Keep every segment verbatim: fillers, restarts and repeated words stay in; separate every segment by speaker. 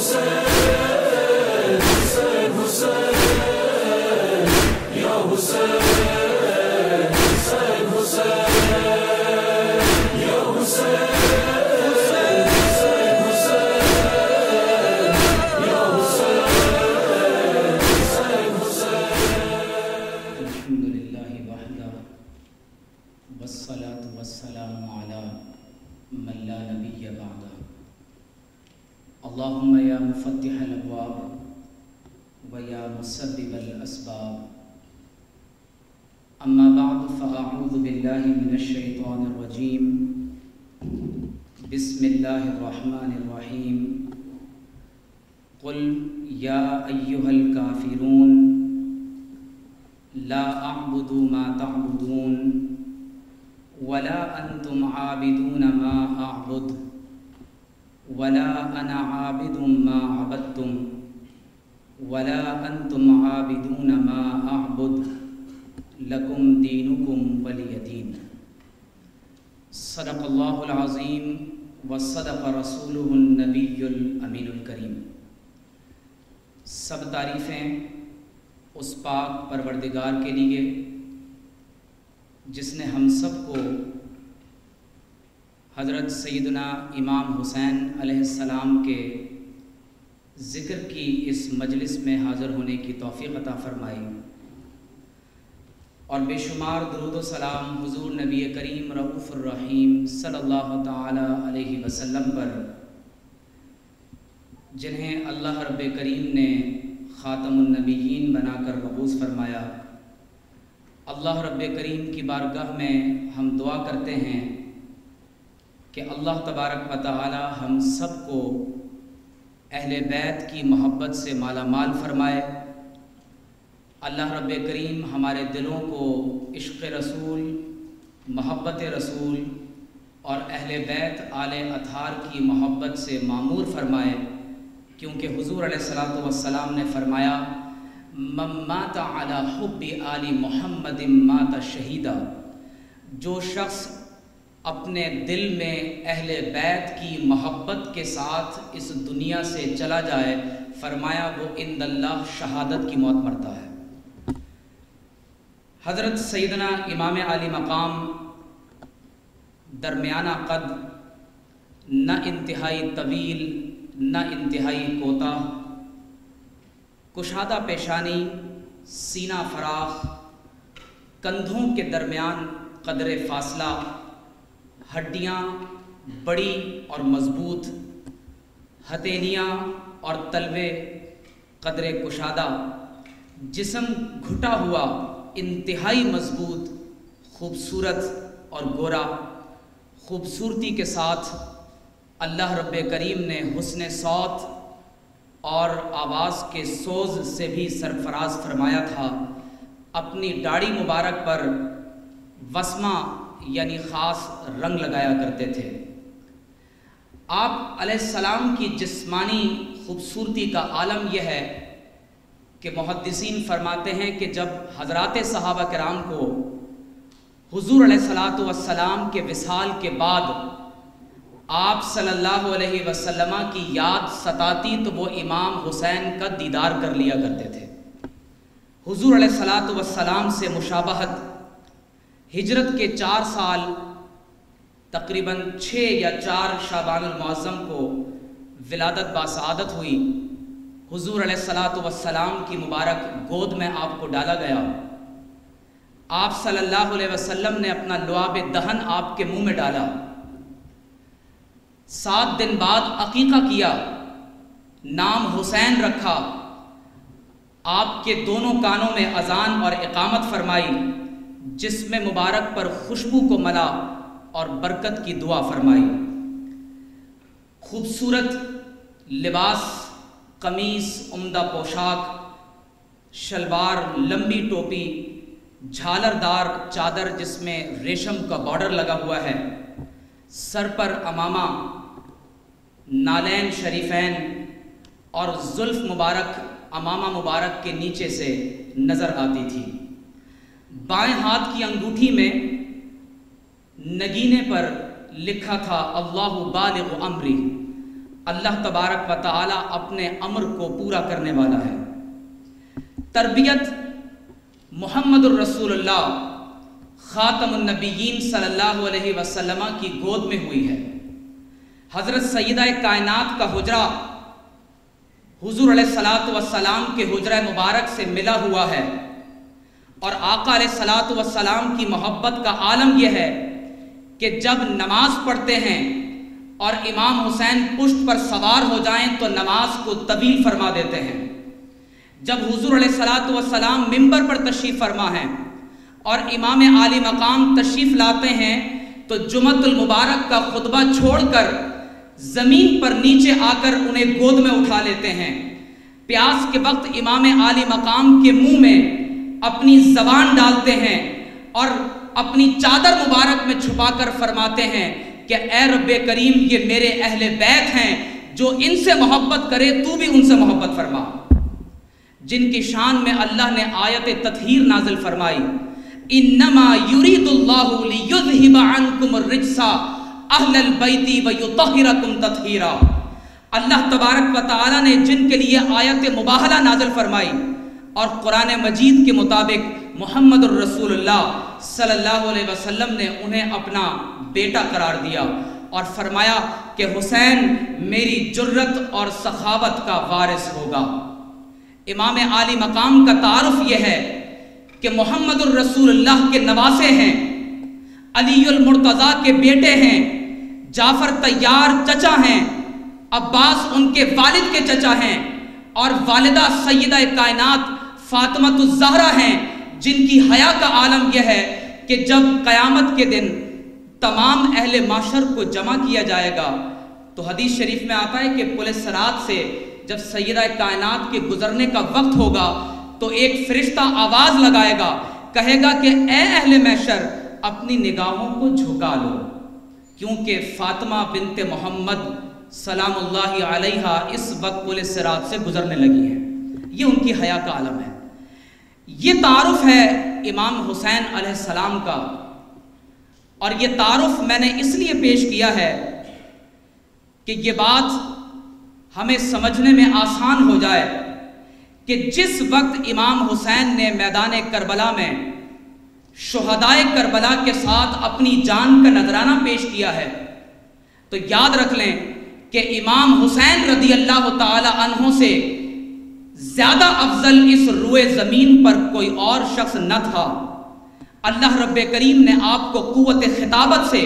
Speaker 1: اللهم یا مفتح الابواب و یا مسبب الاسباب اما بعد فاعوذ باللہ من الشیطان الرجیم بسم اللہ الرحمن الرحیم قل یا ایہا الکافرون لا اعبد ما تعبدون ولا انتم عابدون ما اعبد ولا انا عابد ما عبدتم ولا انتم عابدون ما اعبد لکم دینکم ولی دین۔ صدق اللہ العظیم وصدق رسولہ النبی الامین الکریم۔ سب تعریفیں اس پاک پروردگار کے لیے جس نے ہم سب کو حضرت سیدنا امام حسین علیہ السلام کے ذکر کی اس مجلس میں حاضر ہونے کی توفیق عطا فرمائی، اور بے شمار درود و سلام حضور نبی کریم رؤوف الرحیم صلی اللہ تعالی علیہ وسلم پر، جنہیں اللہ رب کریم نے خاتم النبیین بنا کر مبعوث فرمایا۔ اللہ رب کریم کی بارگاہ میں ہم دعا کرتے ہیں کہ اللہ تبارک و تعالی ہم سب کو اہل بیت کی محبت سے مالا مال فرمائے۔ اللہ رب کریم ہمارے دلوں کو عشق رسول، محبت رسول اور اہل بیت آل اطہار کی محبت سے معمور فرمائے، کیونکہ حضور علیہ الصلوۃ والسلام نے فرمایا من مات علی حب آل محمد مات شہیدا، جو شخص اپنے دل میں اہل بیت کی محبت کے ساتھ اس دنیا سے چلا جائے، فرمایا وہ عند اللہ شہادت کی موت مرتا ہے۔ حضرت سیدنا امام عالی مقام درمیانہ قد، نہ انتہائی طویل نہ انتہائی کوتاہ، کشادہ پیشانی، سینہ فراخ، کندھوں کے درمیان قدر فاصلہ، ہڈیاں بڑی اور مضبوط، ہتھیلیاں اور تلوے قدر کشادہ، جسم گھٹا ہوا انتہائی مضبوط، خوبصورت اور گورا، خوبصورتی کے ساتھ اللہ رب کریم نے حسن صوت اور آواز کے سوز سے بھی سرفراز فرمایا تھا۔ اپنی داڑھی مبارک پر وسمہ یعنی خاص رنگ لگایا کرتے تھے۔ آپ علیہ السلام کی جسمانی خوبصورتی کا عالم یہ ہے کہ محدثین فرماتے ہیں کہ جب حضرات صحابہ کرام کو حضور علیہ الصلوۃ والسلام کے وصال کے بعد آپ صلی اللہ علیہ وسلم کی یاد ستاتی تو وہ امام حسین کا دیدار کر لیا کرتے تھے۔ حضور علیہ الصلوۃ والسلام سے مشابہت، ہجرت کے چار سال تقریباً چھ یا چار شعبان المعظم کو ولادت باسعادت ہوئی۔ حضور علیہ الصلوۃ والسلام کی مبارک گود میں آپ کو ڈالا گیا۔ آپ صلی اللہ علیہ وسلم نے اپنا لعاب دہن آپ کے منہ میں ڈالا۔ سات دن بعد عقیقہ کیا، نام حسین رکھا، آپ کے دونوں کانوں میں اذان اور اقامت فرمائی، جسم مبارک پر خوشبو کو ملا اور برکت کی دعا فرمائی۔ خوبصورت لباس، قمیص، عمدہ پوشاک، شلوار، لمبی ٹوپی، جھالردار چادر جس میں ریشم کا بارڈر لگا ہوا ہے، سر پر امامہ، نالین شریفین اور زلف مبارک امامہ مبارک کے نیچے سے نظر آتی تھی۔ بائیں ہاتھ کی انگوٹھی میں نگینے پر لکھا تھا اللہ بالغ امری، اللہ تبارک و تعالی اپنے امر کو پورا کرنے والا ہے۔ تربیت محمد الرسول اللہ خاتم النبیین صلی اللہ علیہ وسلم کی گود میں ہوئی ہے۔ حضرت سیدہ کائنات کا حجرہ حضور علیہ الصلوۃ والسلام کے حجرہ مبارک سے ملا ہوا ہے، اور آقا علیہ الصلوۃ والسلام کی محبت کا عالم یہ ہے کہ جب نماز پڑھتے ہیں اور امام حسین پشت پر سوار ہو جائیں تو نماز کو طویل فرما دیتے ہیں۔ جب حضور علیہ الصلوۃ والسلام ممبر پر تشریف فرما ہیں اور امام عالی مقام تشریف لاتے ہیں تو جمعۃ المبارک کا خطبہ چھوڑ کر زمین پر نیچے آ کر انہیں گود میں اٹھا لیتے ہیں۔ پیاس کے وقت امام عالی مقام کے منہ میں اپنی زبان ڈالتے ہیں اور اپنی چادر مبارک میں چھپا کر فرماتے ہیں کہ اے رب کریم یہ میرے اہل بیت ہیں، جو ان سے محبت کرے تو بھی ان سے محبت فرما، جن کی شان میں اللہ نے آیت تطہیر نازل فرمائی، انما یرید اللہ لیذہب عنکم الرجس اہل البیت ویطہرکم تطہیرا۔ اللہ تبارک و تعالی نے جن کے لیے آیت مباہلہ نازل فرمائی اور قرآن مجید کے مطابق محمد الرسول اللہ صلی اللہ علیہ وسلم نے انہیں اپنا بیٹا قرار دیا اور فرمایا کہ حسین میری جرت اور سخاوت کا وارث ہوگا۔ امام عالی مقام کا تعارف یہ ہے کہ محمد الرسول اللہ کے نواسے ہیں، علی المرتضیٰ کے بیٹے ہیں، جعفر طیار چچا ہیں، عباس ان کے والد کے چچا ہیں، اور والدہ سیدہ کائنات فاطمہ الزہرا ہیں، جن کی حیا کا عالم یہ ہے کہ جب قیامت کے دن تمام اہل معاشر کو جمع کیا جائے گا تو حدیث شریف میں آتا ہے کہ پل صراط سے جب سیدہ کائنات کے گزرنے کا وقت ہوگا تو ایک فرشتہ آواز لگائے گا، کہے گا کہ اے اہل محشر اپنی نگاہوں کو جھکا لو، کیونکہ فاطمہ بنت محمد سلام اللہ علیہا اس وقت پل صراط سے گزرنے لگی ہیں۔ یہ ان کی حیا کا عالم ہے۔ یہ تعارف ہے امام حسین علیہ السلام کا، اور یہ تعارف میں نے اس لیے پیش کیا ہے کہ یہ بات ہمیں سمجھنے میں آسان ہو جائے کہ جس وقت امام حسین نے میدان کربلا میں شہدائے کربلا کے ساتھ اپنی جان کا نذرانہ پیش کیا ہے تو یاد رکھ لیں کہ امام حسین رضی اللہ تعالی عنہ سے زیادہ افضل اس روئے زمین پر کوئی اور شخص نہ تھا۔ اللہ رب کریم نے آپ کو قوت خطابت سے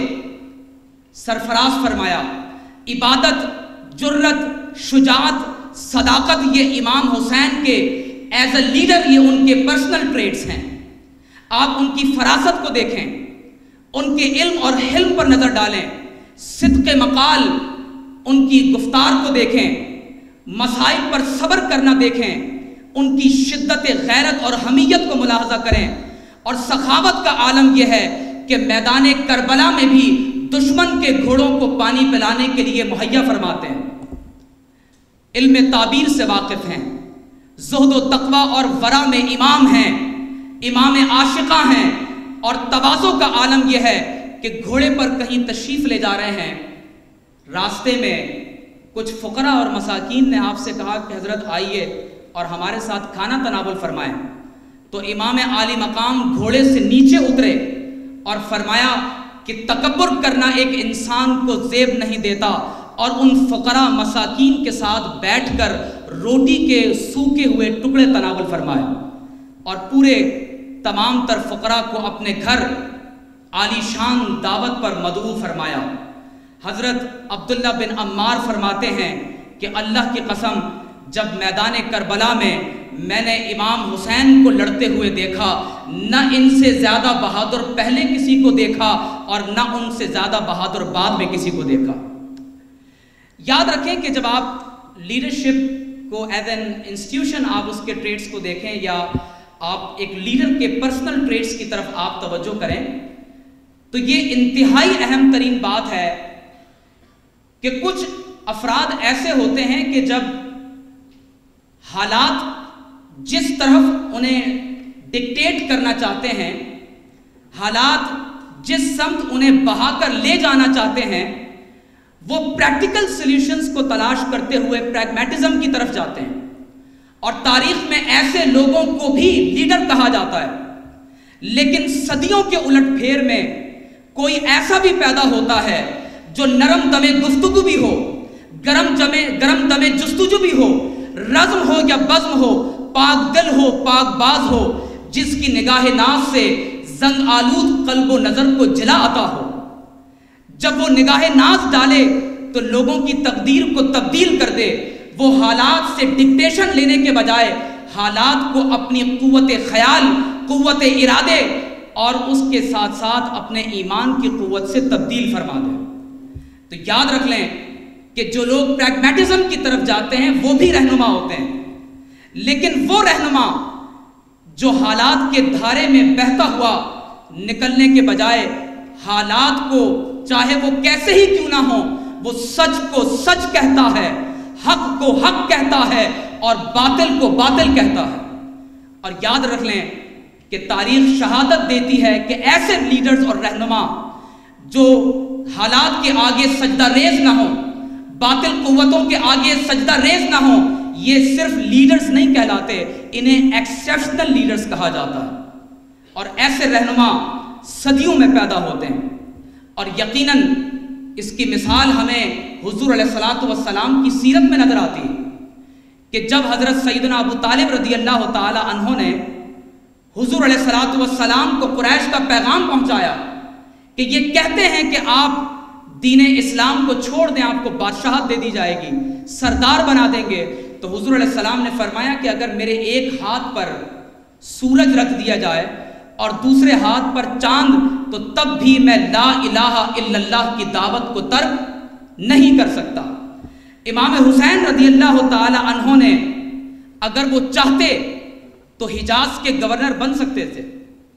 Speaker 1: سرفراز فرمایا۔ عبادت، جرت، شجاعت، صداقت یہ امام حسین کے ایز اے لیڈر یہ ان کے پرسنل ٹریٹس ہیں۔ آپ ان کی فراست کو دیکھیں، ان کے علم اور حلم پر نظر ڈالیں، صدق مقال ان کی گفتار کو دیکھیں، مسائل پر صبر کرنا دیکھیں، ان کی شدت غیرت اور حمیت کو ملاحظہ کریں، اور سخاوت کا عالم یہ ہے کہ میدان کربلا میں بھی دشمن کے گھوڑوں کو پانی پلانے کے لیے مہیا فرماتے ہیں۔ علم تعبیر سے واقف ہیں، زہد و تقوی اور ورع میں امام ہیں، امام عاشقہ ہیں، اور تواضع کا عالم یہ ہے کہ گھوڑے پر کہیں تشریف لے جا رہے ہیں، راستے میں کچھ فقراء اور مساکین نے آپ سے کہا کہ حضرت آئیے اور ہمارے ساتھ کھانا تناول فرمائیں، تو امام عالی مقام گھوڑے سے نیچے اترے اور فرمایا کہ تکبر کرنا ایک انسان کو زیب نہیں دیتا، اور ان فقراء مساکین کے ساتھ بیٹھ کر روٹی کے سوکھے ہوئے ٹکڑے تناول فرمائے اور پورے تمام تر فقراء کو اپنے گھر عالی شان دعوت پر مدعو فرمایا۔ حضرت عبداللہ بن عمار فرماتے ہیں کہ اللہ کی قسم جب میدان کربلا میں میں نے امام حسین کو لڑتے ہوئے دیکھا، نہ ان سے زیادہ بہادر پہلے کسی کو دیکھا اور نہ ان سے زیادہ بہادر بعد میں کسی کو دیکھا۔ یاد رکھیں کہ جب آپ لیڈرشپ کو ایز این انسٹیٹیوشن آپ اس کے ٹریٹس کو دیکھیں یا آپ ایک لیڈر کے پرسنل ٹریٹس کی طرف آپ توجہ کریں تو یہ انتہائی اہم ترین بات ہے کہ کچھ افراد ایسے ہوتے ہیں کہ جب حالات جس طرف انہیں ڈکٹیٹ کرنا چاہتے ہیں، حالات جس سمت انہیں بہا کر لے جانا چاہتے ہیں، وہ پریکٹیکل سلیوشنز کو تلاش کرتے ہوئے پریگمیٹزم کی طرف جاتے ہیں، اور تاریخ میں ایسے لوگوں کو بھی لیڈر کہا جاتا ہے۔ لیکن صدیوں کے الٹ پھیر میں کوئی ایسا بھی پیدا ہوتا ہے جو نرم دم گفتگو بھی ہو، گرم جمے گرم دم جستجو بھی ہو، رزم ہو یا بزم ہو، پاک دل ہو پاک باز ہو، جس کی نگاہ ناز سے زنگ آلود قلب و نظر کو جلا عطا ہو۔ جب وہ نگاہ ناز ڈالے تو لوگوں کی تقدیر کو تبدیل کر دے، وہ حالات سے ڈکٹیشن لینے کے بجائے حالات کو اپنی قوت خیال، قوت ارادے اور اس کے ساتھ ساتھ اپنے ایمان کی قوت سے تبدیل فرما دے۔ تو یاد رکھ لیں کہ جو لوگ پریگمیٹزم کی طرف جاتے ہیں وہ بھی رہنما ہوتے ہیں، لیکن وہ رہنما جو حالات کے دھارے میں بہتا ہوا نکلنے کے بجائے حالات کو چاہے وہ کیسے ہی کیوں نہ ہو، وہ سچ کو سچ کہتا ہے، حق کو حق کہتا ہے اور باطل کو باطل کہتا ہے۔ اور یاد رکھ لیں کہ تاریخ شہادت دیتی ہے کہ ایسے لیڈرز اور رہنما جو حالات کے آگے سجدہ ریز نہ ہوں، باطل قوتوں کے آگے سجدہ ریز نہ ہوں، یہ صرف لیڈرز نہیں کہلاتے، انہیں ایکسیپشنل لیڈرز کہا جاتا ہے۔ اور ایسے رہنما صدیوں میں پیدا ہوتے ہیں، اور یقیناً اس کی مثال ہمیں حضور علیہ الصلوۃ والسلام کی سیرت میں نظر آتی ہے کہ جب حضرت سیدنا ابو طالب رضی اللہ تعالی عنہ نے حضور علیہ الصلوۃ والسلام کو قریش کا پیغام پہنچایا کہ یہ کہتے ہیں کہ آپ دین اسلام کو چھوڑ دیں، آپ کو بادشاہت دے دی جائے گی، سردار بنا دیں گے، تو حضور علیہ السلام نے فرمایا کہ اگر میرے ایک ہاتھ پر سورج رکھ دیا جائے اور دوسرے ہاتھ پر چاند تو تب بھی میں لا الہ الا اللہ کی دعوت کو ترک نہیں کر سکتا۔ امام حسین رضی اللہ تعالی عنہ نے اگر وہ چاہتے تو حجاز کے گورنر بن سکتے تھے۔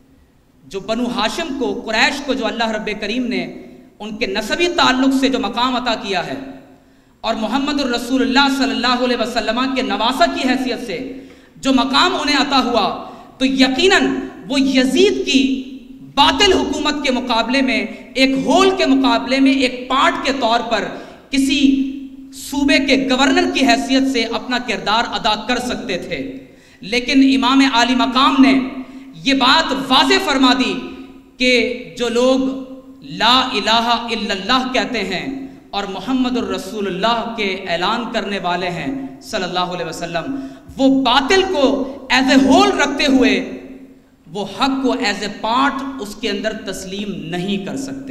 Speaker 1: جو بنو ہاشم کو، قریش کو جو اللہ رب کریم نے ان کے نسبی تعلق سے جو مقام عطا کیا ہے اور محمد الرسول اللہ صلی اللہ علیہ وسلم کے نواسہ کی حیثیت سے جو مقام انہیں عطا ہوا، تو یقیناً وہ یزید کی باطل حکومت کے مقابلے میں، ایک ہول کے مقابلے میں ایک پارٹ کے طور پر کسی صوبے کے گورنر کی حیثیت سے اپنا کردار ادا کر سکتے تھے۔ لیکن امام عالی مقام نے یہ بات واضح فرما دی کہ جو لوگ لا الہ الا اللہ کہتے ہیں اور محمد الرسول اللہ کے اعلان کرنے والے ہیں صلی اللہ علیہ وسلم، وہ باطل کو ایز اے ہول رکھتے ہوئے وہ حق کو ایز اے پارٹ اس کے اندر تسلیم نہیں کر سکتے،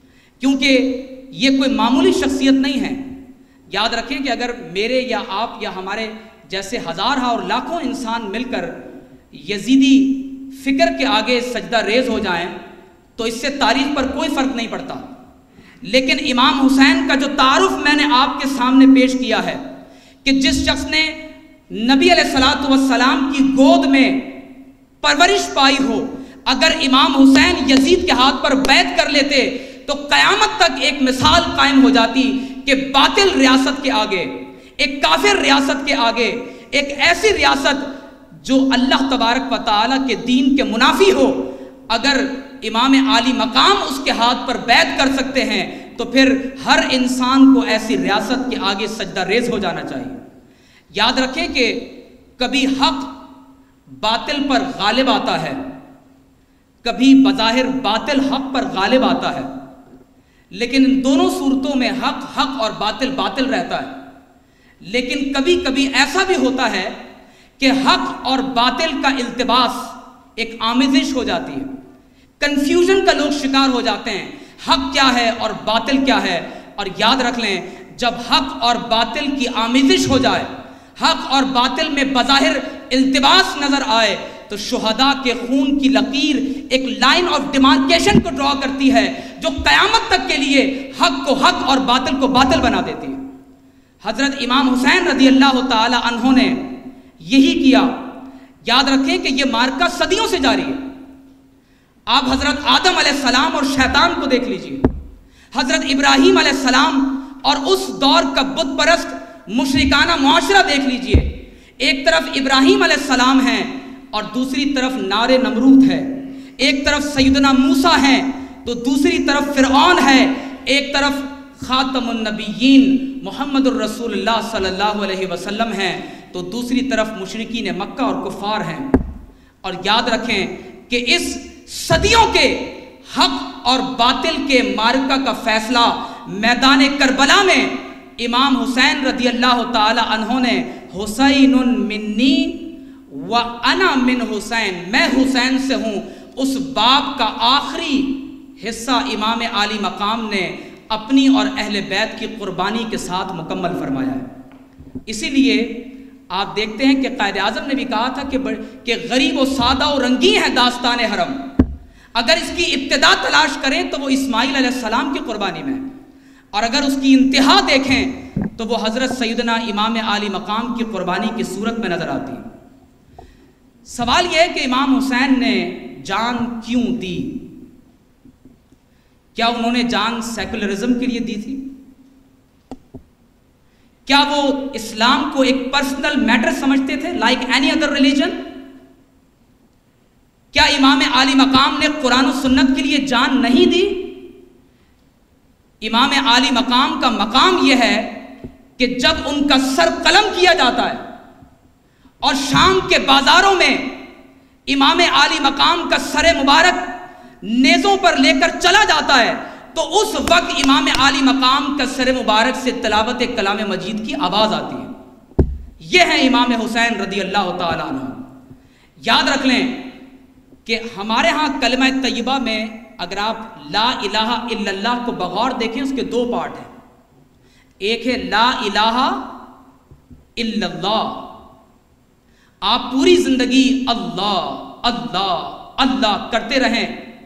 Speaker 1: کیونکہ یہ کوئی معمولی شخصیت نہیں ہے۔ یاد رکھیں کہ اگر میرے یا آپ یا ہمارے جیسے ہزارہ اور لاکھوں انسان مل کر یزیدی فکر کے آگے سجدہ ریز ہو جائیں تو اس سے تاریخ پر کوئی فرق نہیں پڑتا، لیکن امام حسین کا جو تعارف میں نے آپ کے سامنے پیش کیا ہے کہ جس شخص نے نبی علیہ الصلوۃ والسلام کی گود میں پرورش پائی ہو، اگر امام حسین یزید کے ہاتھ پر بیعت کر لیتے تو قیامت تک ایک مثال قائم ہو جاتی کہ باطل ریاست کے آگے، ایک کافر ریاست کے آگے، ایک ایسی ریاست جو اللہ تبارک و تعالیٰ کے دین کے منافی ہو، اگر امام عالی مقام اس کے ہاتھ پر بیعت کر سکتے ہیں تو پھر ہر انسان کو ایسی ریاست کے آگے سجدہ ریز ہو جانا چاہیے۔ یاد رکھیں کہ کبھی حق باطل پر غالب آتا ہے، کبھی بظاہر باطل حق پر غالب آتا ہے، لیکن ان دونوں صورتوں میں حق حق اور باطل باطل رہتا ہے۔ لیکن کبھی کبھی ایسا بھی ہوتا ہے کہ حق اور باطل کا التباس ایک آمیزش ہو جاتی ہے، کنفیوژن کا لوگ شکار ہو جاتے ہیں، حق کیا ہے اور باطل کیا ہے۔ اور یاد رکھ لیں جب حق اور باطل کی آمیزش ہو جائے، حق اور باطل میں بظاہر التباس نظر آئے تو شہداء کے خون کی لکیر ایک لائن آف ڈیمارکیشن کو ڈرا کرتی ہے جو قیامت تک کے لیے حق کو حق اور باطل کو باطل بنا دیتی ہے۔ حضرت امام حسین رضی اللہ تعالی عنہ نے یہی کیا۔ یاد رکھیں کہ یہ مارکہ صدیوں سے جاری ہے۔ آپ حضرت آدم علیہ السلام اور شیطان کو دیکھ لیجئے، حضرت ابراہیم علیہ السلام اور اس دور کا بت پرست مشرکانہ معاشرہ دیکھ لیجئے۔ ایک طرف ابراہیم علیہ السلام ہیں اور دوسری طرف نار نمرود ہے، ایک طرف سیدنا موسیٰ ہیں تو دوسری طرف فرعون ہے، ایک طرف خاتم النبیین محمد الرسول اللہ صلی اللہ علیہ وسلم ہیں تو دوسری طرف مشرکین مکہ اور کفار ہیں۔ اور یاد رکھیں کہ اس صدیوں کے حق اور باطل کے معرکہ کا فیصلہ میدان کربلا میں امام حسین رضی اللہ تعالی عنہ نے حسین منی و انا من حسین، میں حسین سے ہوں، اس باب کا آخری حصہ امام عالی مقام نے اپنی اور اہل بیت کی قربانی کے ساتھ مکمل فرمایا ہے۔ اسی لیے آپ دیکھتے ہیں کہ قائد اعظم نے بھی کہا تھا کہ کہ غریب و سادہ و رنگین ہے داستان حرم، اگر اس کی ابتدا تلاش کریں تو وہ اسماعیل علیہ السلام کی قربانی میں، اور اگر اس کی انتہا دیکھیں تو وہ حضرت سیدنا امام عالی مقام کی قربانی کی صورت میں نظر آتی ہے۔ سوال یہ ہے کہ امام حسین نے جان کیوں دی؟ کیا انہوں نے جان سیکولرزم کے لیے دی تھی؟ کیا وہ اسلام کو ایک پرسنل میٹر سمجھتے تھے لائک اینی ادر ریلیجن؟ کیا امام عالی مقام نے قرآن و سنت کے لیے جان نہیں دی؟ امام عالی مقام کا مقام یہ ہے کہ جب ان کا سر قلم کیا جاتا ہے اور شام کے بازاروں میں امام عالی مقام کا سر مبارک نیزوں پر لے کر چلا جاتا ہے تو اس وقت امام عالی مقام کا سر مبارک سے تلاوت کلام مجید کی آواز آتی ہے۔ یہ ہے امام حسین رضی اللہ تعالیٰ عنہ۔ یاد رکھ لیں کہ ہمارے ہاں کلمہ طیبہ میں اگر آپ لا الہ الا اللہ کو بغور دیکھیں اس کے دو پارٹ ہیں، ایک ہے لا الہ الا اللہ، آپ پوری زندگی اللہ اللہ اللہ کرتے رہیں،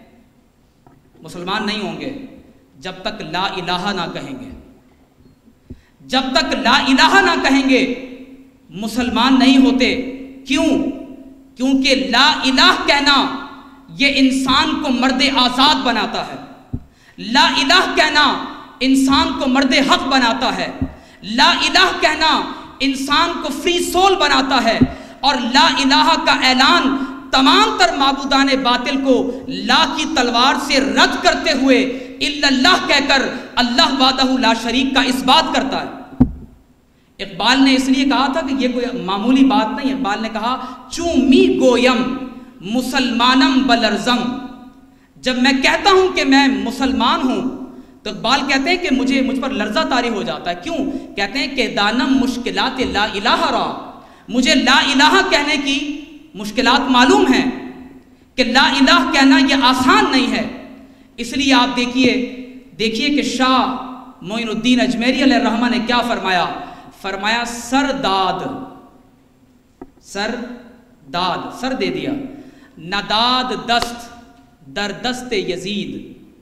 Speaker 1: مسلمان نہیں ہوں گے جب تک لا الہ نہ کہیں گے، جب تک لا الہ نہ کہیں گے مسلمان نہیں ہوتے۔ کیوں؟ کیونکہ لا الہ کہنا یہ انسان کو مرد آزاد بناتا ہے، لا الہ کہنا انسان کو مرد حق بناتا ہے، لا الہ کہنا انسان کو فری سول بناتا ہے، اور لا الہ کا اعلان تمام تر معبودان باطل کو لا کی تلوار سے رد کرتے ہوئے الا اللہ کہہ کر اللہ وحدہ لا شریک کا اس بات کرتا ہے۔ اقبال نے اس لیے کہا تھا کہ یہ کوئی معمولی بات نہیں، اقبال نے کہا چوں می گویم مسلمانم بلرزم، جب میں کہتا ہوں کہ میں مسلمان ہوں تو اقبال کہتے ہیں کہ مجھے مجھ پر لرزہ طاری ہو جاتا ہے۔ کیوں؟ کہتے ہیں کہ دانم مشکلات لا الہ را، مجھے لا الہ کہنے کی مشکلات معلوم ہیں کہ لا الہ کہنا یہ آسان نہیں ہے۔ اس لیے آپ دیکھیے دیکھیے کہ شاہ معین الدین اجمیری علیہ الرحمہ نے کیا فرمایا؟ فرمایا سر داد، سر داد، سر دے دیا، نداد دست در دست یزید۔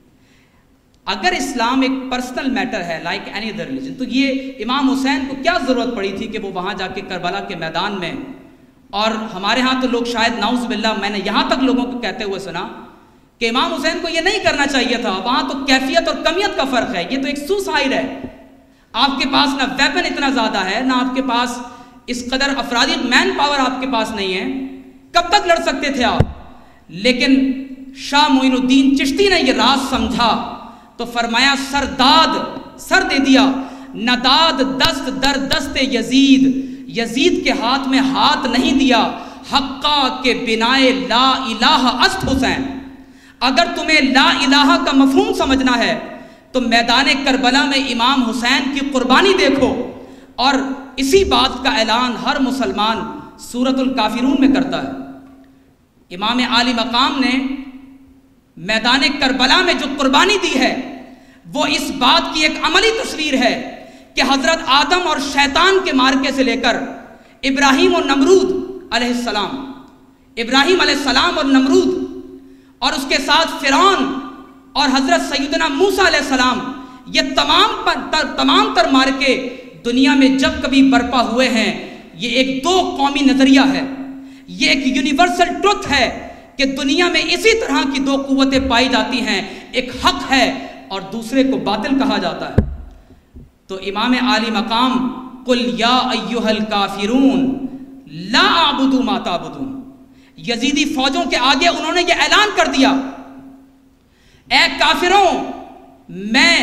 Speaker 1: اگر اسلام ایک پرسنل میٹر ہے لائک اینی ادر ریلیجن تو یہ امام حسین کو کیا ضرورت پڑی تھی کہ وہ وہاں جا کے کربلا کے میدان میں، اور ہمارے ہاں تو لوگ شاید نعوذ باللہ، میں نے یہاں تک لوگوں کو کہتے ہوئے سنا کہ امام حسین کو یہ نہیں کرنا چاہیے تھا، وہاں تو کیفیت اور کمیت کا فرق ہے، یہ تو ایک سوسائڈ ہے، آپ کے پاس نہ ویپن اتنا زیادہ ہے، نہ آپ کے پاس اس قدر افرادی مین پاور آپ کے پاس نہیں ہے، کب تک لڑ سکتے تھے آپ؟ لیکن شاہ معین الدین چشتی نے یہ راز سمجھا تو فرمایا سرداد، سر دے دیا، نداد دست در دست یزید، یزید کے ہاتھ میں ہاتھ نہیں دیا، حقا کے بنائے لا الہ است حسین۔ اگر تمہیں لا الہ کا مفہوم سمجھنا ہے تو میدان کربلا میں امام حسین کی قربانی دیکھو، اور اسی بات کا اعلان ہر مسلمان سورۃ الکافرون میں کرتا ہے۔ امام عالی مقام نے میدان کربلا میں جو قربانی دی ہے وہ اس بات کی ایک عملی تصویر ہے کہ حضرت آدم اور شیطان کے معرکے سے لے کر ابراہیم اور نمرود علیہ السلام، ابراہیم علیہ السلام اور نمرود، اور اس کے ساتھ فرعون اور حضرت سیدنا موسیٰ علیہ السلام، یہ تمام تر تمام تر معرکے دنیا میں جب کبھی برپا ہوئے ہیں یہ ایک دو قومی نظریہ ہے، یہ ایک یونیورسل ٹروتھ ہے کہ دنیا میں اسی طرح کی دو قوتیں پائی جاتی ہیں، ایک حق ہے اور دوسرے کو باطل کہا جاتا ہے۔ تو امام عالی مقام قل یا ایھا الکافرون لا اعبد ما تعبدون، یزیدی فوجوں کے آگے انہوں نے یہ اعلان کر دیا، اے کافروں میں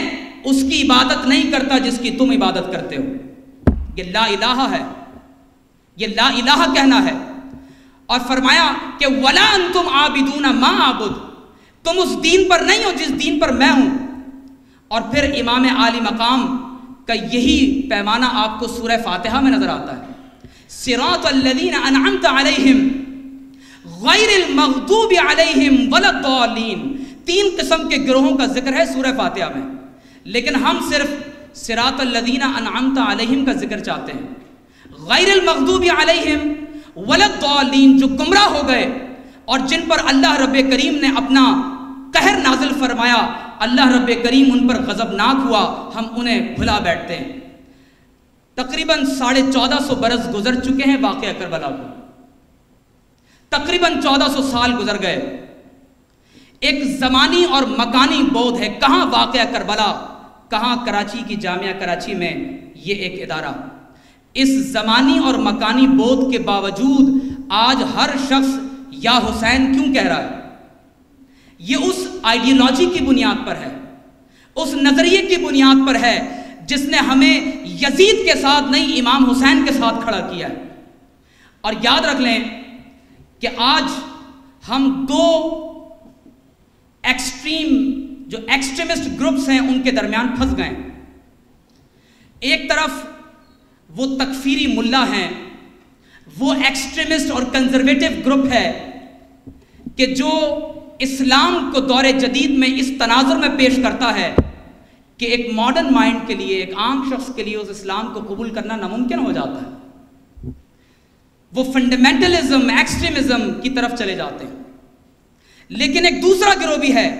Speaker 1: اس کی عبادت نہیں کرتا جس کی تم عبادت کرتے ہو۔ یہ لا الہ ہے، یہ لا الہ کہنا ہے۔ اور فرمایا کہ ولا انتم عابدون ما اعبد، تم اس دین پر نہیں ہو جس دین پر میں ہوں۔ اور پھر امام عالی مقام کا یہی پیمانہ آپ کو سورہ فاتحہ میں نظر آتا ہے، صراط الذین انعمت علیہم غیر المغضوب علیہم ولا الضالین۔ تین قسم کے گروہوں کا ذکر ہے سورہ فاتحہ میں، لیکن ہم صرف صراط الذین انعمت علیہم کا ذکر چاہتے ہیں۔ غیر المغضوب علیہم ولا الضالین جو گمراہ ہو گئے اور جن پر اللہ رب کریم نے اپنا قہر نازل فرمایا، اللہ رب کریم ان پر غضبناک ہوا، ہم انہیں بھلا بیٹھتے ہیں۔ تقریباً ساڑھے چودہ سو برس گزر چکے ہیں واقعہ کربلا کو، تقریباً چودہ سو سال گزر گئے۔ ایک زمانی اور مکانی بود ہے، کہاں واقعہ کربلا، کہاں کراچی کی جامعہ کراچی میں یہ ایک ادارہ۔ اس زمانی اور مکانی بود کے باوجود آج ہر شخص یا حسین کیوں کہہ رہا ہے؟ یہ اس آئیڈیالوجی کی بنیاد پر ہے، اس نظریے کی بنیاد پر ہے جس نے ہمیں یزید کے ساتھ نہیں امام حسین کے ساتھ کھڑا کیا ہے۔ اور یاد رکھ لیں کہ آج ہم دو ایکسٹریم جو ایکسٹریمسٹ گروپس ہیں ان کے درمیان پھنس گئے۔ ایک طرف وہ تکفیری ملا ہیں، وہ ایکسٹریمسٹ اور کنزرویٹو گروپ ہے کہ جو اسلام کو دور جدید میں اس تناظر میں پیش کرتا ہے کہ ایک ماڈرن مائنڈ کے لیے، ایک عام شخص کے لیے اس اسلام کو قبول کرنا ناممکن ہو جاتا ہے۔ وہ فنڈامنٹلزم، ایکسٹریمزم کی طرف چلے جاتے ہیں۔ لیکن ایک دوسرا گروہ بھی ہے،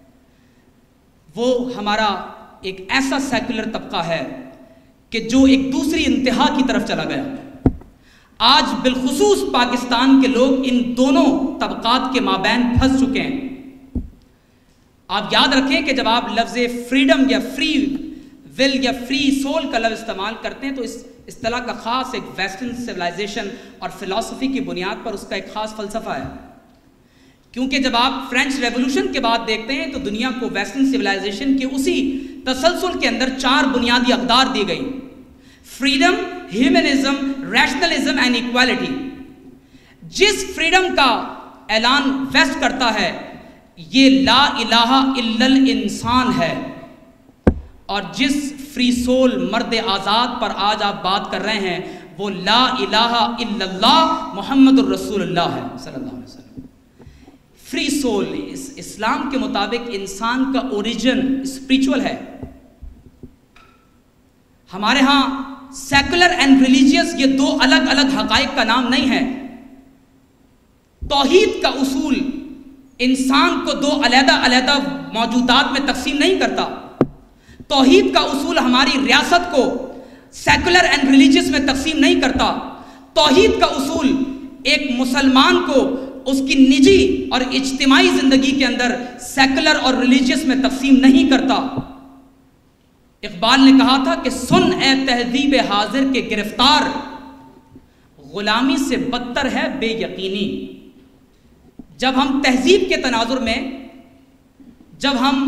Speaker 1: وہ ہمارا ایک ایسا سیکولر طبقہ ہے کہ جو ایک دوسری انتہا کی طرف چلا گیا۔ آج بالخصوص پاکستان کے لوگ ان دونوں طبقات کے مابین پھنس چکے ہیں۔ آپ یاد رکھیں کہ جب آپ لفظ فریڈم یا فری ول یا فری سول کا لفظ استعمال کرتے ہیں تو اس اصطلاح کا خاص ایک ویسٹرن سویلائزیشن اور فلسفی کی بنیاد پر اس کا ایک خاص فلسفہ ہے، کیونکہ جب آپ فرینچ ریولوشن کے بعد دیکھتے ہیں تو دنیا کو ویسٹرن سویلائزیشن کے اسی تسلسل کے اندر چار بنیادی اقدار دی گئی: freedom, humanism, rationalism and equality. جس فریڈم کا اعلان ویسٹ کرتا ہے یہ لا الہ الا الانسان ہے، اور جس فری سول مرد آزاد پر آج آپ بات کر رہے ہیں وہ لا الہ الا اللہ محمد الرسول اللہ ہے صلی اللہ علیہ وسلم۔ فری سول اس اسلام کے مطابق انسان کا اوریجن اسپریچول ہے۔ ہمارے ہاں سیکولر اینڈ ریلیجیس یہ دو الگ الگ حقائق کا نام نہیں ہے۔ توحید کا اصول انسان کو دو علیحدہ علیحدہ موجودات میں تقسیم نہیں کرتا۔ توحید کا اصول ہماری ریاست کو سیکولر اینڈ ریلیجیس میں تقسیم نہیں کرتا۔ توحید کا اصول ایک مسلمان کو اس کی نجی اور اجتماعی زندگی کے اندر سیکولر اور ریلیجیس میں تقسیم نہیں کرتا۔ اقبال نے کہا تھا کہ سن اے تہذیب حاضر کے گرفتار، غلامی سے بدتر ہے بے یقینی۔ جب ہم تہذیب کے تناظر میں جب ہم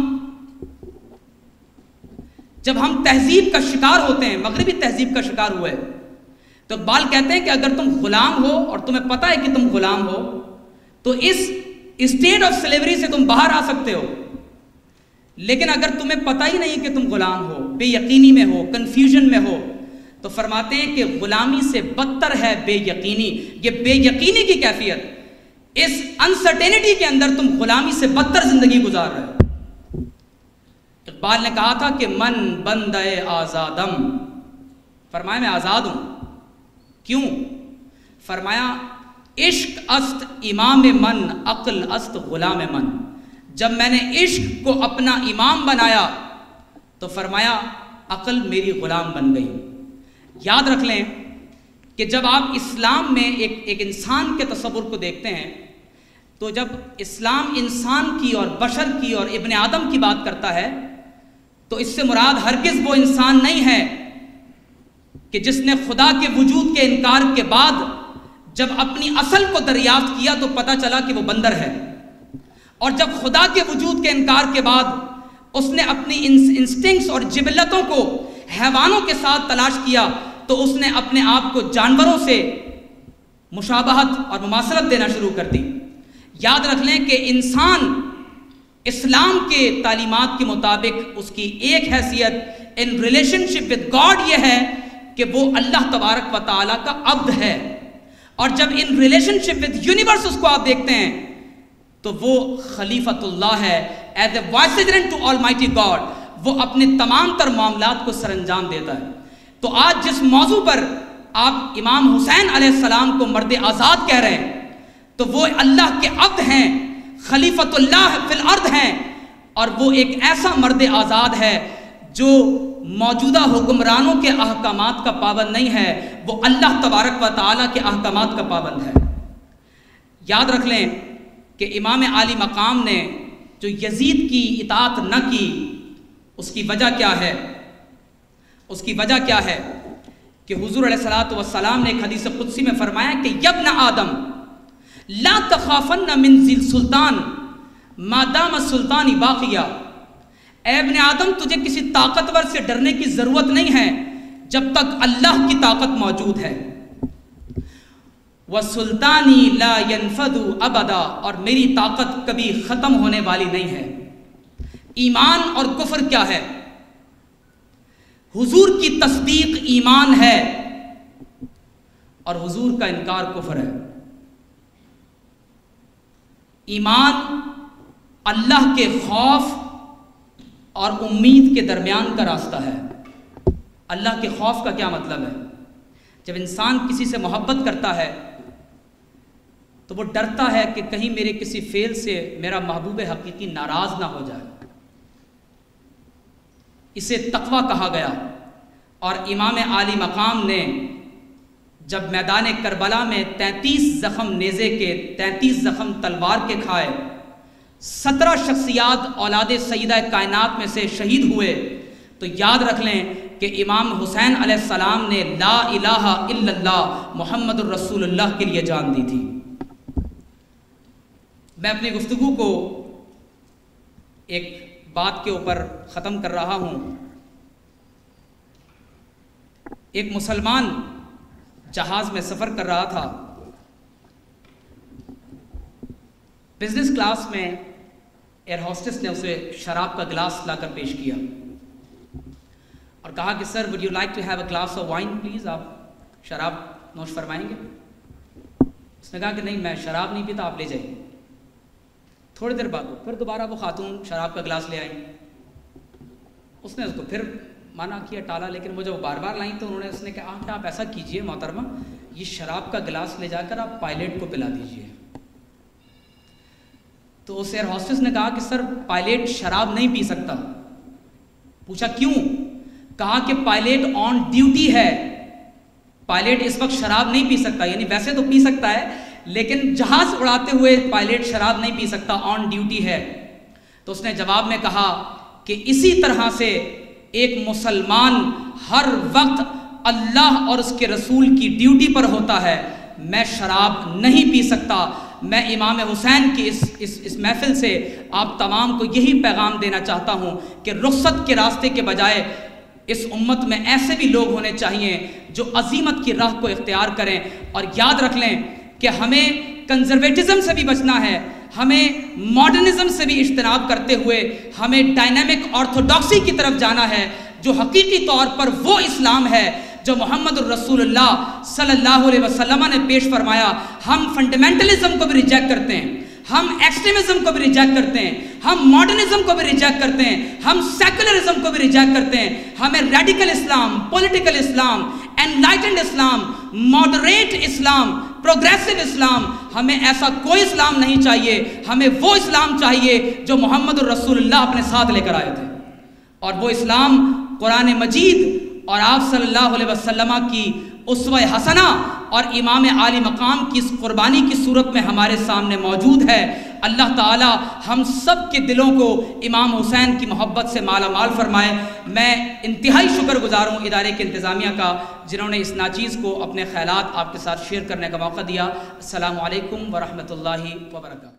Speaker 1: جب ہم تہذیب کا شکار ہوتے ہیں، مغربی تہذیب کا شکار ہوئے، تو اقبال کہتے ہیں کہ اگر تم غلام ہو اور تمہیں پتہ ہے کہ تم غلام ہو تو اس اسٹیٹ آف سلیوری سے تم باہر آ سکتے ہو، لیکن اگر تمہیں پتہ ہی نہیں کہ تم غلام ہو، بے یقینی میں ہو، کنفیوژن میں ہو، تو فرماتے ہیں کہ غلامی سے بدتر ہے بے یقینی۔ یہ بے یقینی کی کیفیت، اس انسرٹینٹی کے اندر تم غلامی سے بدتر زندگی گزار رہے ہو۔ اقبال نے کہا تھا کہ من بندہ آزادم، فرمایا میں آزاد ہوں۔ کیوں؟ فرمایا عشق است امام من، عقل است غلام من۔ جب میں نے عشق کو اپنا امام بنایا تو فرمایا عقل میری غلام بن گئی۔ یاد رکھ لیں کہ جب آپ اسلام میں ایک ایک انسان کے تصور کو دیکھتے ہیں تو جب اسلام انسان کی اور بشر کی اور ابن آدم کی بات کرتا ہے تو اس سے مراد ہرگز وہ انسان نہیں ہے کہ جس نے خدا کے وجود کے انکار کے بعد جب اپنی اصل کو دریافت کیا تو پتہ چلا کہ وہ بندر ہے، اور جب خدا کے وجود کے انکار کے بعد اس نے اپنی انسٹنکٹس اور جبلتوں کو حیوانوں کے ساتھ تلاش کیا تو اس نے اپنے آپ کو جانوروں سے مشابہت اور مماثلت دینا شروع کر دی۔ یاد رکھ لیں کہ انسان اسلام کے تعلیمات کے مطابق اس کی ایک حیثیت in relationship with God یہ ہے کہ وہ اللہ تبارک و تعالیٰ کا عبد ہے، اور جب in relationship with universe اس کو آپ دیکھتے ہیں تو وہ خلیفۃ اللہ ہے، as a vicegerent to almighty God, وہ اپنے تمام تر معاملات کو سر انجام دیتا ہے۔ تو آج جس موضوع پر آپ امام حسین علیہ السلام کو مرد آزاد کہہ رہے ہیں تو وہ اللہ کے عبد ہیں، خلیفۃ اللہ فی الارض ہیں، اور وہ ایک ایسا مرد آزاد ہے جو موجودہ حکمرانوں کے احکامات کا پابند نہیں ہے، وہ اللہ تبارک و تعالیٰ کے احکامات کا پابند ہے۔ یاد رکھ لیں کہ امام عالی مقام نے جو یزید کی اطاعت نہ کی، اس کی وجہ کیا ہے؟ اس کی وجہ کیا ہے کہ حضور علیہ الصلوۃ والسلام نے ایک حدیث قدسی میں فرمایا کہ یبن آدم لا تخافن من ذی السلطان ما دام السلطان باقیہ، اے ابن آدم تجھے کسی طاقتور سے ڈرنے کی ضرورت نہیں ہے جب تک اللہ کی طاقت موجود ہے۔ وَسُلْطَانِي لَا يَنْفَدُ أَبَدًا، اور میری طاقت کبھی ختم ہونے والی نہیں ہے۔ ایمان اور کفر کیا ہے؟ حضور کی تصدیق ایمان ہے اور حضور کا انکار کفر ہے۔ ایمان اللہ کے خوف اور امید کے درمیان کا راستہ ہے۔ اللہ کے خوف کا کیا مطلب ہے؟ جب انسان کسی سے محبت کرتا ہے تو وہ ڈرتا ہے کہ کہیں میرے کسی فعل سے میرا محبوب حقیقی ناراض نہ ہو جائے، اسے تقویٰ کہا گیا۔ اور امام عالی مقام نے جب میدان کربلا میں تینتیس زخم نیزے کے، تینتیس زخم تلوار کے کھائے، سترہ شخصیات اولاد سیدہ کائنات میں سے شہید ہوئے، تو یاد رکھ لیں کہ امام حسین علیہ السلام نے لا الہ الا اللہ محمد الرسول اللہ کے لیے جان دی تھی۔ میں اپنی گفتگو کو ایک بات کے اوپر ختم کر رہا ہوں۔ ایک مسلمان جہاز میں سفر کر رہا تھا، بزنس کلاس میں ایئر ہوسٹس نے اسے شراب کا گلاس لا کر پیش کیا اور کہا کہ sir would you like to have a glass of wine please, آپ شراب نوش فرمائیں گے؟ اس نے کہا کہ نہیں میں شراب نہیں پیتا، آپ لے جائیں۔ تھوڑی دیر بعد پھر دوبارہ وہ خاتون شراب کا گلاس لے آئیں، اس نے اس کو پھر منع کیا، ٹالا، لیکن وہ جب بار بار لائیں تو انہوں نے اس نے کہا کہ آپ ایسا کیجئے محترمہ، یہ شراب کا گلاس لے جا کر آپ پائلٹ کو پلا دیجئے۔ تو اس ایئر ہوسٹس نے کہا کہ سر پائلٹ شراب نہیں پی سکتا۔ پوچھا کیوں؟ کہا کہ پائلٹ آن ڈیوٹی ہے، پائلٹ اس وقت شراب نہیں پی سکتا، یعنی ویسے تو پی سکتا ہے لیکن جہاز اڑاتے ہوئے پائلٹ شراب نہیں پی سکتا، آن ڈیوٹی ہے۔ تو اس نے جواب میں کہا کہ اسی طرح سے ایک مسلمان ہر وقت اللہ اور اس کے رسول کی ڈیوٹی پر ہوتا ہے۔ میں شراب نہیں پی سکتا۔ میں امام حسین کی اس اس اس محفل سے آپ تمام کو یہی پیغام دینا چاہتا ہوں کہ رخصت کے راستے کے بجائے اس امت میں ایسے بھی لوگ ہونے چاہیے جو عظیمت کی راہ کو اختیار کریں، اور یاد رکھ لیں کہ ہمیں کنزرویٹزم سے بھی بچنا ہے، ہمیں ماڈرنزم سے بھی اجتناب کرتے ہوئے ہمیں ڈائنامک آرتھوڈاکسی کی طرف جانا ہے، جو حقیقی طور پر وہ اسلام ہے جو محمد الرسول اللہ صلی اللہ علیہ وسلم نے پیش فرمایا۔ ہم فنڈامنٹلزم کو بھی ریجیکٹ کرتے ہیں، ہم ایکسٹریمزم کو بھی ریجیکٹ کرتے ہیں، ہم ماڈرنزم کو بھی ریجیکٹ کرتے ہیں، ہم سیکولرزم کو بھی ریجیکٹ کرتے ہیں۔ ہمیں radical Islam, political Islam, enlightened Islam, moderate Islam, progressive Islam, ہمیں ایسا کوئی اسلام نہیں چاہیے۔ ہمیں وہ اسلام چاہیے جو محمد الرسول اللہ اپنے ساتھ لے کر آئے تھے، اور وہ اسلام قرآن مجید اور آپ صلی اللہ علیہ وسلم کی اسوہ حسنہ اور امام عالی مقام کی اس قربانی کی صورت میں ہمارے سامنے موجود ہے۔ اللہ تعالی ہم سب کے دلوں کو امام حسین کی محبت سے مالا مال فرمائے۔ میں انتہائی شکر گزار ہوں ادارے کے انتظامیہ کا جنہوں نے اس ناچیز کو اپنے خیالات آپ کے ساتھ شیئر کرنے کا موقع دیا۔ السلام علیکم ورحمۃ اللہ وبرکاتہ۔